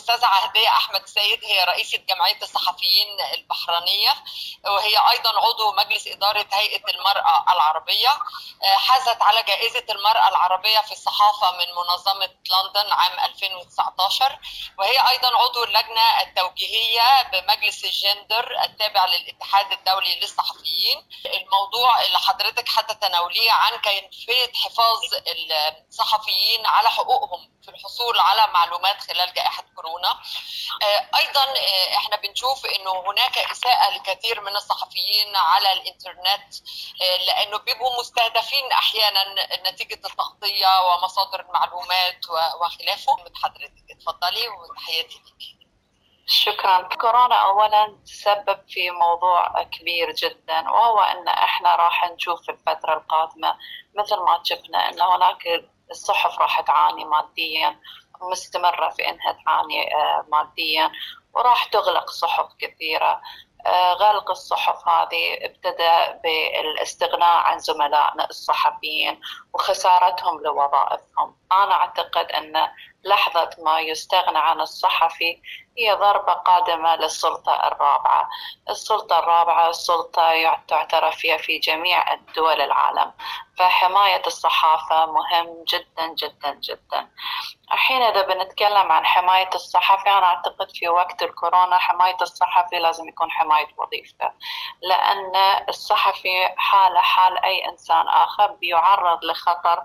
الأستاذة عهدية أحمد سيد، هي رئيسة جمعية الصحفيين البحرينية، وهي أيضا عضو مجلس إدارة هيئة المرأة العربية. حازت على جائزة المرأة العربية في الصحافة من منظمة لندن عام 2019، وهي أيضا عضو اللجنة التوجيهية بمجلس الجندر التابع للاتحاد الدولي للصحفيين. الموضوع اللي حضرتك هتتناوليه عن كيفية حفاظ الصحفيين على حقوقهم في الحصول على معلومات خلال جائحة كورونا. أيضا احنا بنشوف انه هناك إساءة لكثير من الصحفيين على الانترنت، لأنه بيبقوا مستهدفين أحيانا نتيجة التغطية ومصادر المعلومات وخلافه. حضرتك اتفضلي وتحياتي لك. شكرا. كورونا أولا تسبب في موضوع كبير جدا، وهو أن إحنا راح نشوف في الفترة القادمة مثل ما شفنا أن هناك الصحف راح تعاني ماديا، مستمرة في أنها تعاني ماديا، وراح تغلق صحف كثيرة. غلق الصحف هذه ابتدأ بالاستغناء عن زملائنا الصحفيين وخسارتهم لوظائفهم. أنا أعتقد أن لحظة ما يستغنى عن الصحفي هي ضربة قادمة للسلطة الرابعة. السلطة الرابعة سلطة تعترف فيها في جميع دول العالم، فحماية الصحافة مهم جدا جدا جدا. الحين إذا بنتكلم عن حماية الصحفي، أنا أعتقد في وقت الكورونا حماية الصحفي لازم يكون حماية وظيفته، لأن الصحفي حال أي إنسان آخر بيعرض لخطر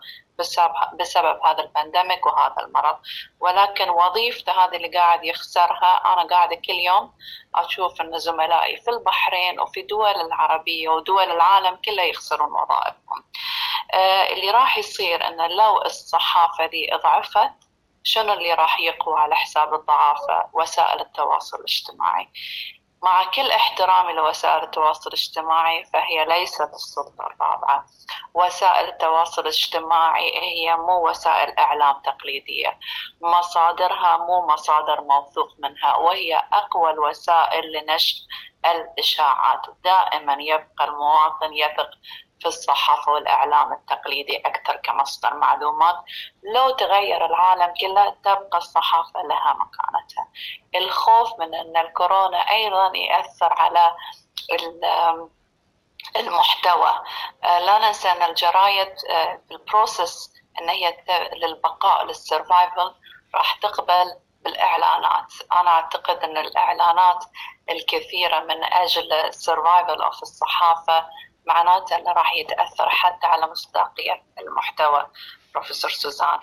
بسبب هذا البانديميك وهذا المرض، ولكن وظيفته هذه اللي قاعد يخسرها. أنا قاعدة كل يوم أشوف أن زملائي في البحرين وفي دول العربية ودول العالم كلها يخسرون وظائفهم. اللي راح يصير أن لو الصحافة دي اضعفت، شنو اللي راح يقوى على حساب الضعافة؟ وسائل التواصل الاجتماعي. مع كل احترامي لوسائل التواصل الاجتماعي، فهي ليست السلطة الرابعة. وسائل التواصل الاجتماعي هي مو وسائل إعلام تقليدية، مصادرها مو مصادر موثوق منها، وهي أقوى الوسائل لنشر الإشاعات. دائما يبقى المواطن يثق في الصحافة والإعلام التقليدي أكثر كمصدر معلومات. لو تغير العالم كله تبقى الصحافة لها مكانتها. الخوف من أن الكورونا أيضا يأثر على المحتوى. لا ننسى أن الجرايد في البروسيس أن هي للبقاء للسرفايفل راح تقبل بالإعلانات. أنا أعتقد أن الإعلانات الكثيرة من أجل السرفايفل أو في الصحافة معناته أنه راح يتأثر حتى على مصداقية المحتوى. بروفيسور سوزان،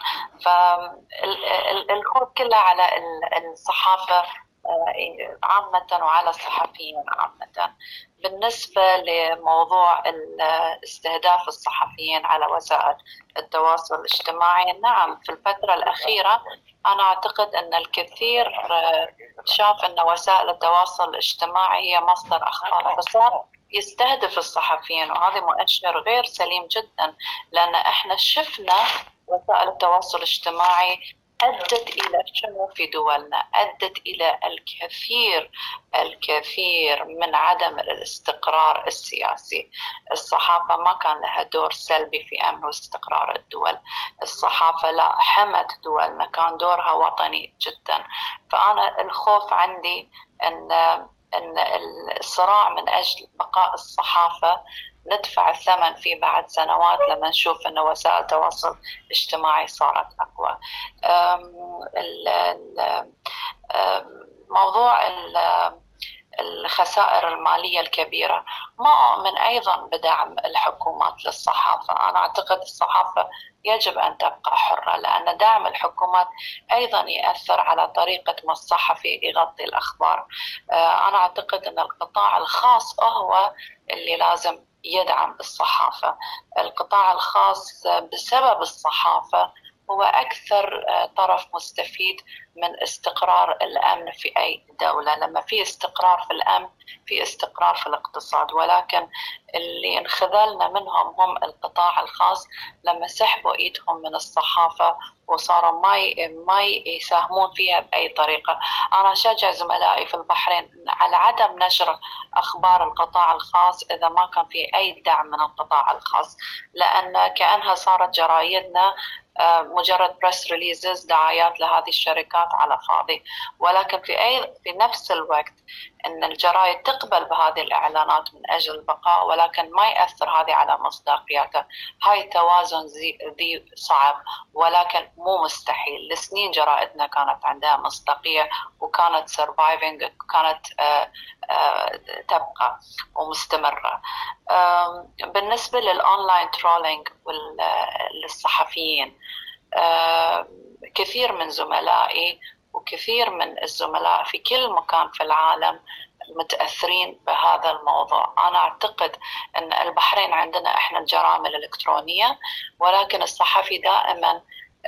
فالخوف كله على الصحافة عامة وعلى الصحفيين عامة. بالنسبة لموضوع استهداف الصحفيين على وسائل التواصل الاجتماعي، نعم في الفترة الأخيرة أنا أعتقد أن الكثير شاف أن وسائل التواصل الاجتماعي هي مصدر أخبار، فصار يستهدف الصحفيين، وهذا مؤشر غير سليم جدا، لأن إحنا شفنا وسائل التواصل الاجتماعي أدت إلى شنو في دولنا؟ أدت إلى الكثير من عدم الاستقرار السياسي. الصحافة ما كان لها دور سلبي في أمن واستقرار الدول. الصحافة لا، حمت دولنا، كان دورها وطني جدا. فأنا الخوف عندي أن الصراع من أجل بقاء الصحافة ندفع الثمن فيه بعد سنوات لما نشوف أن وسائل التواصل الاجتماعي صارت أقوى. موضوع الخسائر المالية الكبيرة، ما أؤمن أيضا بدعم الحكومات للصحافة. أنا أعتقد الصحافة يجب أن تبقى حرة، لأن دعم الحكومات أيضا يأثر على طريقة ما الصحفي يغطي الأخبار. أنا أعتقد أن القطاع الخاص هو اللي لازم يدعم الصحافة. القطاع الخاص بسبب الصحافة هو أكثر طرف مستفيد من استقرار الأمن في أي دولة. لما في استقرار في الأمن في استقرار في الاقتصاد، ولكن اللي انخذلنا منهم هم القطاع الخاص لما سحبوا إيدهم من الصحافة وصاروا ما يساهمون فيها بأي طريقة. أنا أشجع زملائي في البحرين على عدم نشر أخبار القطاع الخاص إذا ما كان في أي دعم من القطاع الخاص، لأن كأنها صارت جرايدنا مجرد بريس ريليزز، دعايات لهذه الشركات إعلانات على فاضي، ولكن في نفس الوقت أن الجرايد تقبل بهذه الإعلانات من أجل البقاء، ولكن ما يأثر هذه على مصداقيتها. هاي توازن ذي صعب ولكن مو مستحيل. لسنين جرائدنا كانت عندها مصداقية وكانت surviving، كانت تبقى ومستمرة. بالنسبة للأونلاين ترولينج للصحفيين، كثير من زملائي وكثير من الزملاء في كل مكان في العالم متأثرين بهذا الموضوع. أنا أعتقد أن البحرين عندنا إحنا الجرائم الإلكترونية، ولكن الصحفي دائما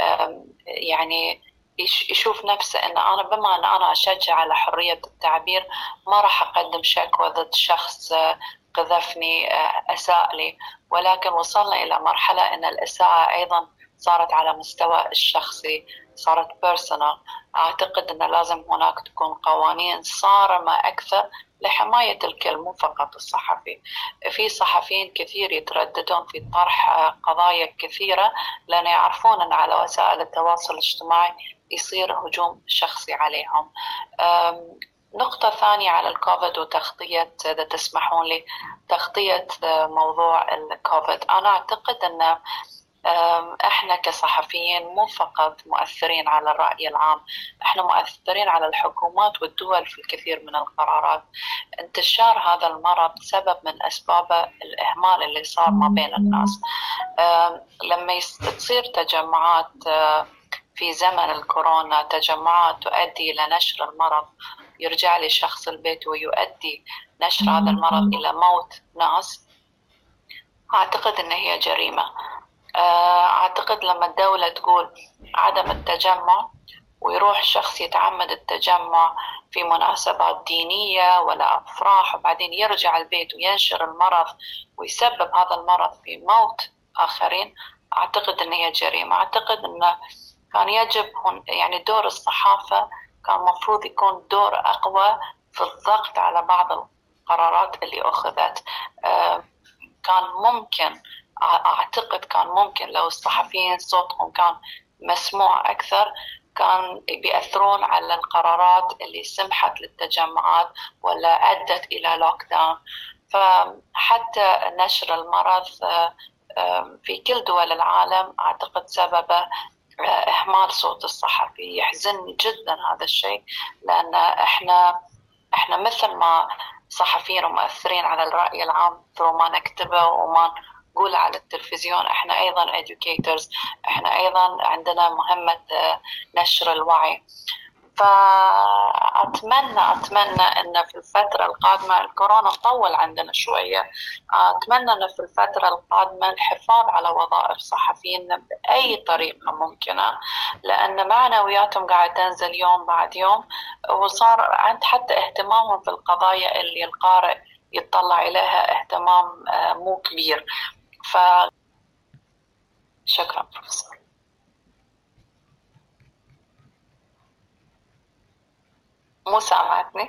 يعني يشوف نفسه أن أنا بما أن أنا أشجع على حرية التعبير ما راح أقدم شكوى ضد شخص قذفني أساء لي، ولكن وصلنا إلى مرحلة أن الإساءة أيضا صارت على مستوى الشخصي، صارت بيرسونال. أعتقد أن لازم هناك تكون قوانين صارمة أكثر لحماية الكل مو فقط الصحفي. في صحفيين كثير يترددون في طرح قضايا كثيرة لأن يعرفون أن على وسائل التواصل الاجتماعي يصير هجوم شخصي عليهم. نقطة ثانية على الكوفيد وتغطية، إذا تسمحون لي، تغطية موضوع الكوفيد. أنا أعتقد أن احنا كصحفيين مو فقط مؤثرين على الرأي العام، احنا مؤثرين على الحكومات والدول في الكثير من القرارات. انتشار هذا المرض سبب من اسباب الاهمال اللي صار ما بين الناس. لما تصير تجمعات في زمن الكورونا، تجمعات تؤدي الى نشر المرض، يرجع لي شخص البيت ويؤدي نشر هذا المرض الى موت ناس، اعتقد ان هي جريمة. أعتقد لما الدولة تقول عدم التجمع ويروح شخص يتعمد التجمع في مناسبات دينية ولا أفراح وبعدين يرجع البيت وينشر المرض ويسبب هذا المرض في موت آخرين، أعتقد أن هي جريمة. أعتقد أن كان يجب يعني دور الصحافة كان مفروض يكون دور أقوى في الضغط على بعض القرارات اللي أخذت. كان ممكن، أعتقد كان ممكن لو الصحفيين صوتهم كان مسموع أكثر كان بيأثرون على القرارات اللي سمحت للتجمعات ولا أدت إلى لوك داون. فحتى نشر المرض في كل دول العالم أعتقد سبب إهمال صوت الصحفي. يحزنني جدا هذا الشيء، لأن إحنا مثل ما صحفيين ومؤثرين على الرأي العام ما نكتبه وما نقول على التلفزيون، احنا ايضا educators، احنا ايضا عندنا مهمة نشر الوعي. فأتمنى أن في الفترة القادمة، الكورونا طول عندنا شوية، أتمنى أن في الفترة القادمة الحفاظ على وظائف صحفيين بأي طريقة ممكنة، لأن معنوياتهم قاعد تنزل يوم بعد يوم، وصار عند حتى اهتمامهم في القضايا اللي القارئ يطلع إليها اهتمام مو كبير. شكرا بروفيسور. مو سامعتني؟